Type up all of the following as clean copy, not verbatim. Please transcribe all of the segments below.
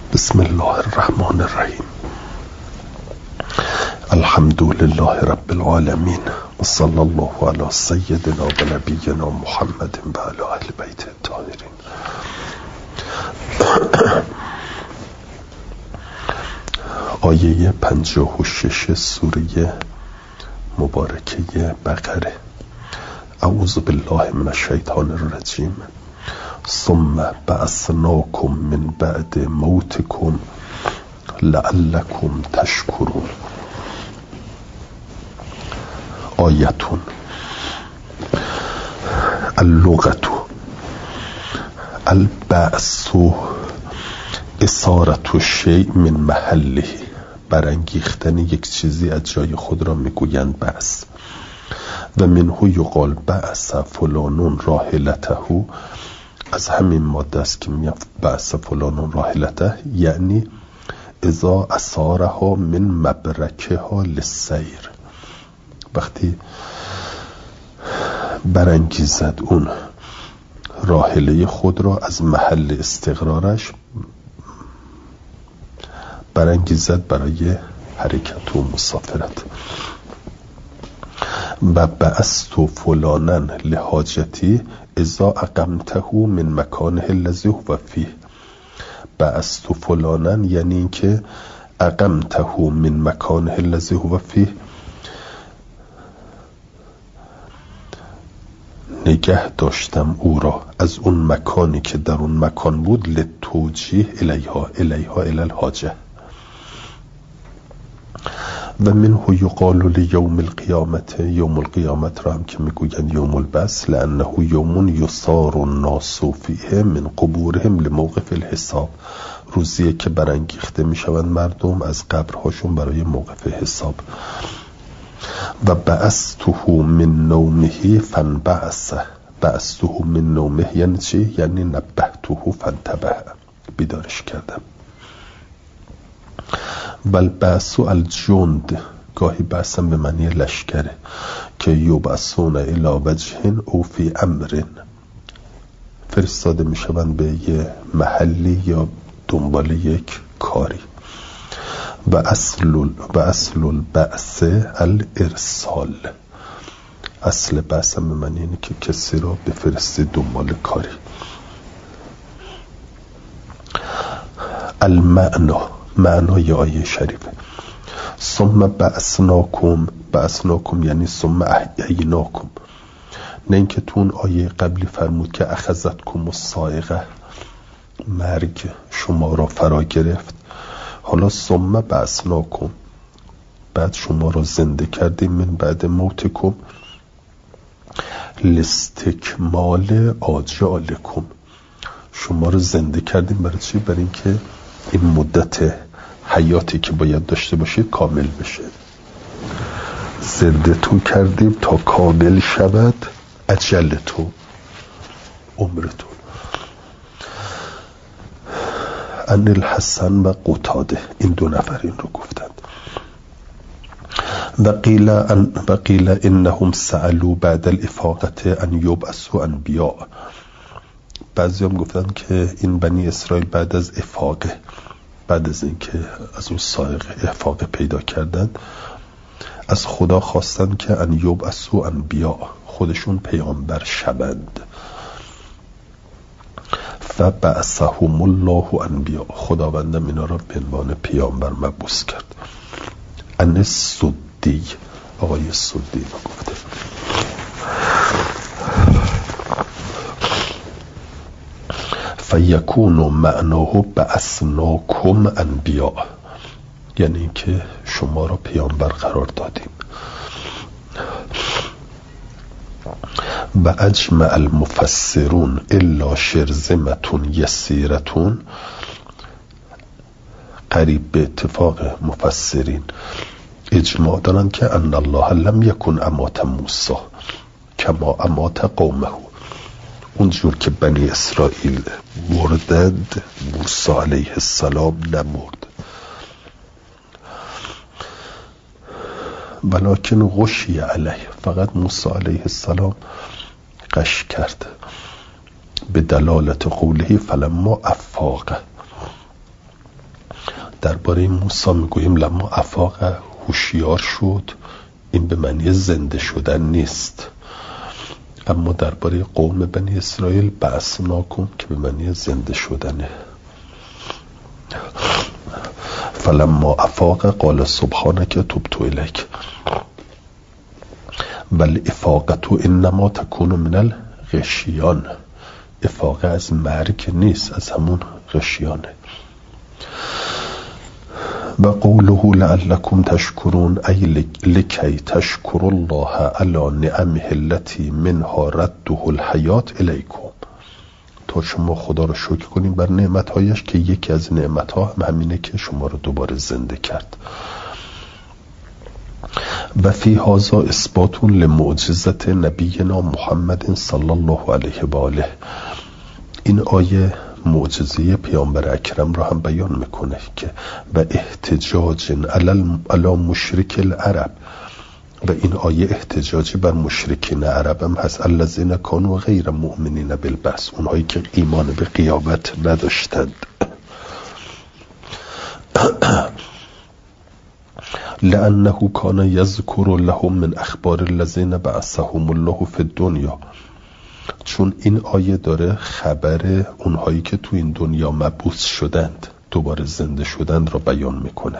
بسم الله الرحمن الرحیم. الحمد لله رب العالمین و صلی الله علی سیدنا و نبینا محمد و علی اهل بیت الطاهرین. آیه 56 سوره مبارکه بقره. اعوذ بالله من الشیطان الرجیم. ثم بعثناکم من بعد موتکم لعلکم تشکرون. آیتون اللغة البعث اثارة الشیء من محله، برانگیختن یک چیزی از جای خود را میگویند بعث. و منه یقال بعث فلان راحلته، از همین ماده است که میگه بعث فلان راحلته، یعنی اذا اثارها من مبرکها للسیر، وقتی برانگیزد اون راحله خود را از محل استقرارش، برانگیزد برای حرکت و مسافرت. و بعثت فلانا لحاجتی اذا اقمته من مکانه الذی هو فیه. بعثت فلانا یعنی اینکه اقمته من مکانه الذی هو فیه، نگه داشتم او را از اون مکانی که در اون مکان بود، لتوجیه الیها الی الحاجه. و منه یقال لیوم القیامت، یوم القیامت را هم که میگویند یوم البعث، لانه یوم یصار الناس فیه من قبورهم لموقف الحساب، روزیه که برانگیخته میشوند مردم از قبرهاشون برای موقف حساب. و بعثته من نومه فانبعث. بعثته من نومه یعنی چی؟ یعنی نبهته فانتبه، بیدارش کردم. بل بعث الجند، گاهی بعثم به معنی لشکره، که یبعثون الی وجه او فی امر، فرستاده میشوند به یه محلی یا دنبال یک کاری. و اصل البعث الارسال، اصل بعث هم به معنی اینه که کسی را بفرستی دنبال کاری. المعنا، معنای آیه شریفه. ثم بعثناکم یعنی ثم احییناکم، نه اینکه تو اون آیه قبلی فرمود که اخذتکم الصاعقه، مرگ شما را فرا گرفت. حالا ثم بعثناکم، بعد شما را زنده کردیم، من بعد موتکم لاستکمال آجالکم، شما را زنده کردیم برای چی؟ برای اینکه این مدت حیاتی که باید داشته باشید کامل بشه. زنده تو کردیم تا کامل شود اجلتون، عمرتون. ان الحسن و قتاده، این دو نفر این رو گفتند. و قیل انهم سألوا بعد الافاقه ان یبعثوا انبیاء، بعضی هم گفتن که این بنی اسرائیل بعد از افاقه، بعد از اینکه از اون صاعقه افاقه پیدا کردن، از خدا خواستن که ان یبعثوا انبیاء، خودشون پیامبر شوند. فبعثهم الله انبیاء، خداوندم اینا را به عنوان پیامبر مبعوث کرد. ان السدی، آقای سدی رو گفته. فیکون معناه بعثناکم انبیاء، یعنی اینکه شما را پیامبر قرار دادیم. و اجمع المفسرون الا شرذمة یسیرة، قریب به اتفاق مفسرین اجماع دارند که ان الله لم یکن امات موسی کما امات قومه، اونجور که بنی اسرائیل مردند موسی علیه السلام نمرد. ولکن غشی علیه، فقط موسی علیه السلام غش کرد. به دلالت قوله فلما افاق، درباره موسی میگوییم لما افاق، هوشیار شد. این به معنی زنده شدن نیست. اما درباره قوم بنی اسرائیل بعثناکم که به معنی زنده شدنه. فلما افاق قال سبحانک تبت الیک. ولی افاقت انما تکون من الغشیان. افاقه از مرگ نیست، از همون غشیانه. و قوله لعلکم تشکرون ای لکی تشکر الله علی نعمه التي منها رده الحیات الیکم. تا شما خدا رو شکر کنیم بر نعمتهایش که یکی از نعمتها هم همینه که شما رو دوباره زنده کرد. و فی هذا اثبات لمعجزت نبینا محمد صلی الله علیه و آله. این آیه معجزه پیامبر اکرم را هم بیان میکنه که و احتجاج علی مشرک العرب. و این آیه احتجاجی بر مشرکین عرب هم هست. الذین کانوا غیر مؤمنین بالبعث، اونهایی که ایمان به قیامت نداشتند. لانه کان یذکر لهم من اخبار الذین بعثهم الله فی الدنیا. چون این آیه داره خبر اونهایی که تو این دنیا مبعوث شدند، دوباره زنده شدند را بیان میکنه.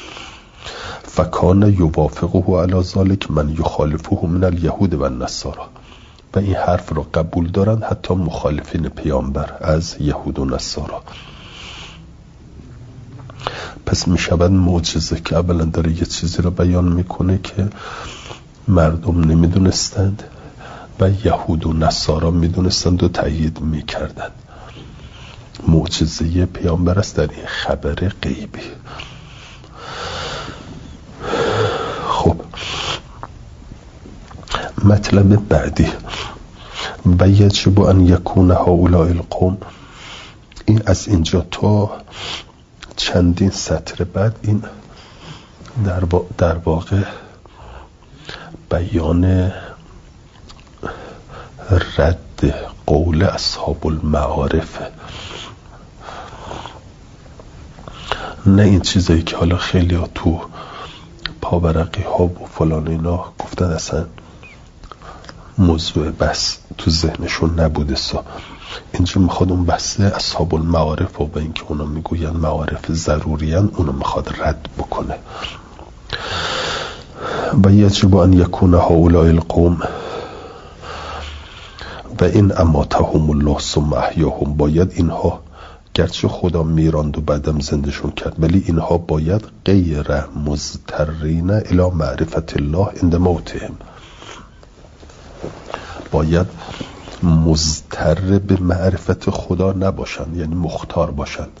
فکان یوافقه علی ذلک من یخالفه من الیهود و النصارى. و این حرف را قبول دارند حتی مخالفین پیامبر از یهود و نصارا. پس میشود معجزه که اولا داره یه چیزی را بیان میکنه که مردم نمیدونستند و یهود و نصارا میدونستند و تأیید میکردند. معجزه پیامبر است در این خبر غیبی. خب مطلب بعدی و یجب ان یکون هؤلاء القوم. این از اینجا تا چندین سطر بعد این در واقع بیان رد قول اصحاب المعارف، نه این چیزایی که حالا خیلی ها تو پاورقی ها و فلان اینا گفتن اصلا موضوع بس تو ذهنشون نبوده. اینجا میخواد اون بحث اصحاب المعارف و به اینکه اونا میگوین معارف ضروریان اونو میخواد رد بکنه. و یجب ان یکون هؤلاء القوم و این اماتهم الله ثم احیاهم. باید اینها گرچه خدا میراند و بعدم زندشون کرد ولی اینها باید غیر مضطرین الی معرفت الله عند موتهم. باید مضطر به معرفت خدا نباشند، یعنی مختار باشند.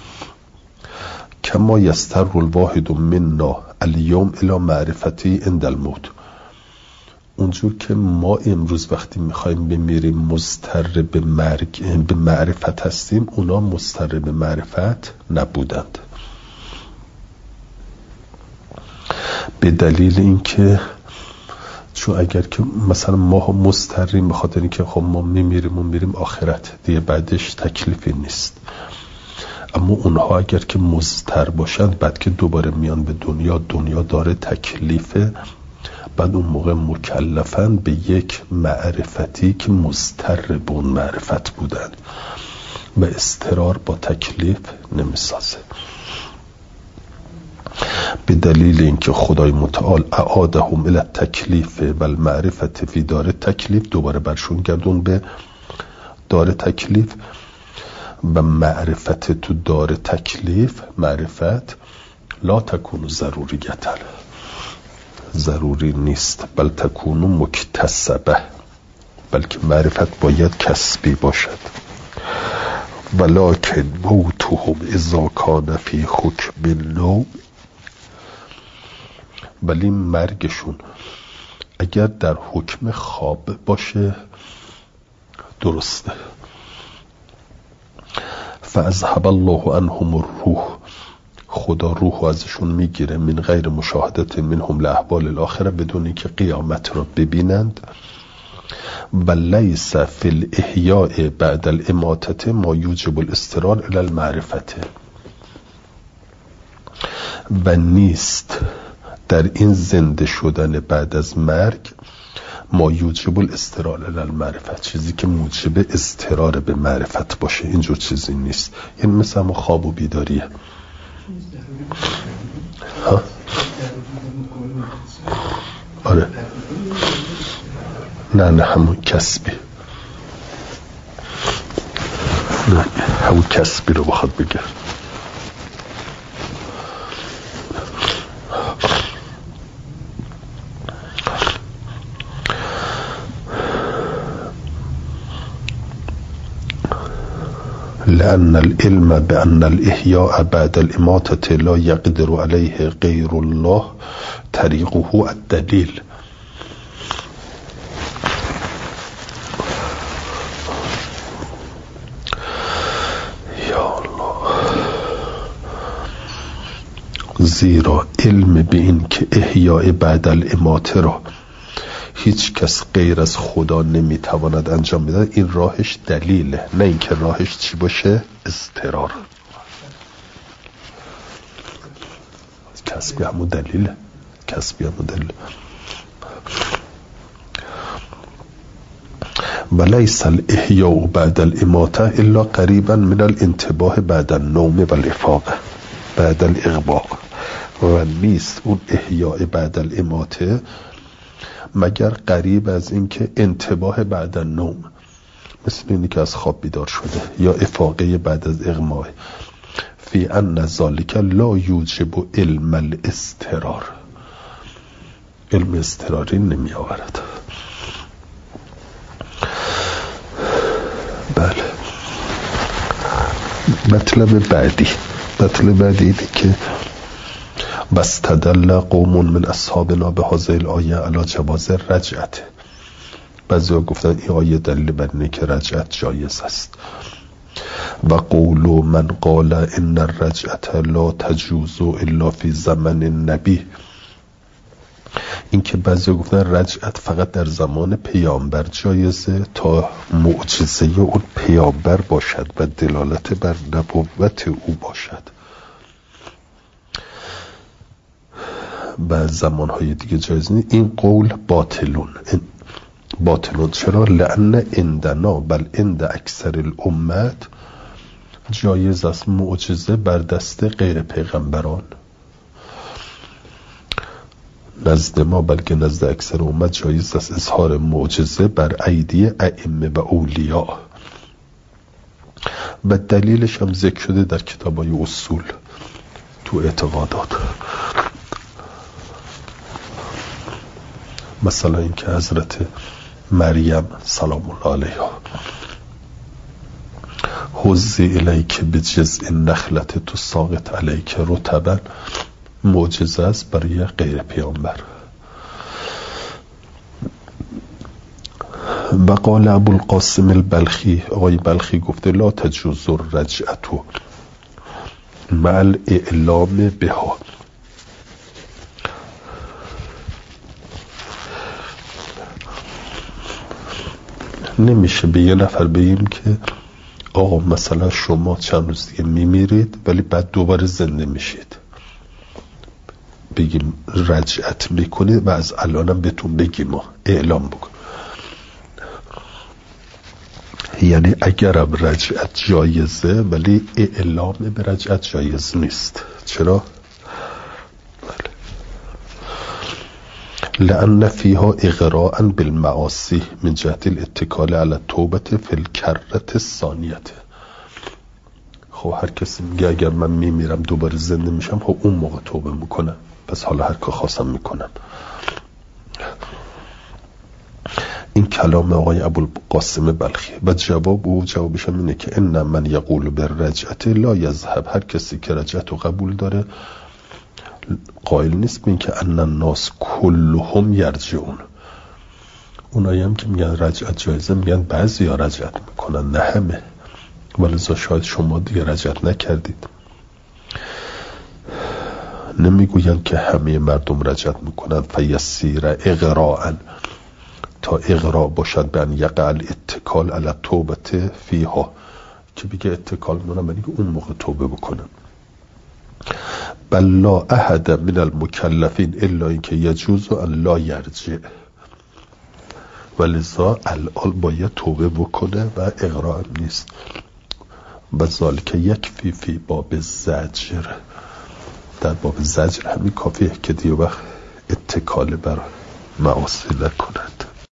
کما یستر الواحد منا الیوم الی معرفتی عند الموت. اونجور که ما امروز وقتی میخوایم بمیریم مضطر به معرفت هستیم، اونا مضطر به معرفت نبودند. به دلیل اینکه چون اگر که مثلا ما مضطریم به خاطر اینکه خب ما میمیریم آخرت دیگه بعدش تکلیفی نیست، اما اونها اگر که مضطر باشند بعد که دوباره میان به دنیا داره تکلیفه، بعد اون موقع مکلفن به یک معرفتی که مضطر به اون معرفت بودن و استقرار با تکلیف نمیسازه. به دلیل اینکه خدای متعال اعادهم الی التکلیف و المعرفت فی دار تکلیف، دوباره برشون گردون به دار تکلیف و معرفت تو دار تکلیف. معرفت لا تکون ضروریتن، ضروری نیست، بل تکون مکتسبه، بلکه معرفت باید کسبی باشد. ولکن موتهم اذا کان فی حکم النوم. ولی مرگشون اگر در حکم خواب باشه درسته. فاذهب الله عنهم الروح. خدا روح ازشون میگیره من غیر مشاهدت منهم لاحوال الاخره، بدون اینکه قیامت را ببینند. و لیس فی الاحیاء بعد الاماتة ما یوجب الاضطرار الی المعرفت. و نیست در این زنده شدن بعد از مرگ ما یوجب الاضطرار الی المعرفت، چیزی که موجب اضطرار به معرفت باشه، اینجور چیزی نیست. یعنی مثل همون خواب و بیداریه. ها؟ آره نه همون کسبی، نه همون کسبی رو بخواد بگه. لأن العلم بأن الإحياء بعد الإماتة لا يقدر عليه غير الله طريقه الدليل. یا الله، زیرا علم به این که احیاء بعد الاماته را هیچ کس غیر از خدا نمیتواند انجام بده، این راهش دلیله، نه اینکه راهش چی باشه؟ اضطرار. کسبی همون دلیله، کسبی همون دلیله. ولیس الاحیاء بعد الاماته الا قریبا من الانتباه بعد النوم و الافاقه بعد الاغباق، و نیست اون احیاء بعد الاماته مگر قریب از این که انتباه بعد النوم، مثل اینی که از خواب بیدار شده، یا افاقه بعد از اغماء، فی ان ذلک لا یوجب علم الاضطرار، علم اضطراری نمی آورد. بله. مطلب بعدی اینه که واستدل قوم من اصحابنا به هذه الآیه علی جواز رجعت. بعضیا گفتن این آیه دلیل بر اینه که رجعت جایز است. و قول من قال ان الرجعت لا تجوز الا فی زمن النبی، این که بعضیا گفتن رجعت فقط در زمان پیامبر جایزه تا معجزه اون پیامبر باشد و دلالت بر نبوت او باشد، و زمانهای دیگه جایز نیست. این قول باطلون. چرا؟ لأن عندنا بل عند اکثر الامت جایز است معجزه بر دست غیر پیغمبران. نزد ما بلکه نزد اکثر امت جایز است اظهار معجزه بر ایدی ائمه و اولیاء، و دلیلش هم ذکر شده در کتابای اصول تو اعتقادات. مثلا اینکه حضرت مریم سلام الله علیها حزی الیک بجزء النخلة تساقط علیک رطبا، معجزه است برای غیر پیامبر. و قال ابو القاسم البلخی، آقای بلخی گفته لا تجوز الرجعت مع الاعلام بها، نمیشه به یه نفر بگیم که آقا مثلا شما چند روز دیگه میمیرید ولی بعد دوباره زنده میشید، بگیم رجعت میکنید و از الانم بهتون بگیم ما اعلام بکن. یعنی اگرم رجعت جایزه ولی اعلام به رجعت جایز نیست. چرا؟ لأن فيها اغراء بالمعاصي من جهت الاتكال على التوبة في الكرة الثانية. خب هر کسی میگه اگر من میمیرم دوباره زنده میشم، خب اون موقع توبه میکنم، پس حالا هر که خواستم میکنم. این کلام آقای ابوالقاسم بلخی. و جوابش هم اینه که ان من یقول بالرجعت لا یذهب، هر کسی که رجعت رو قبول داره قائل نیست به این که ان الناس کلهم یرجعون. اونایی هم که میگن رجعت جایزه میگن بعضی ها رجعت میکنن، نه همه، ولذا شاید شما دیگه رجعت نکردید. نمیگوین که همه مردم رجعت میکنن. فیسیر اغراء، تا اغراء باشد به ان یقع الاتکال علی التوبه فیها، که بگه اتکال میکنن ولی اون موقع توبه بکنن. بل لا احد من المکلفین الا اینکه یجوز ان لا یرجع، ولذا الان باید توبه بکنه و اقرار نیست. و ذالک یکفی فی باب زجر، در باب زجر همین کافیه که دیگه وقت اتکال بر معاصی نکند.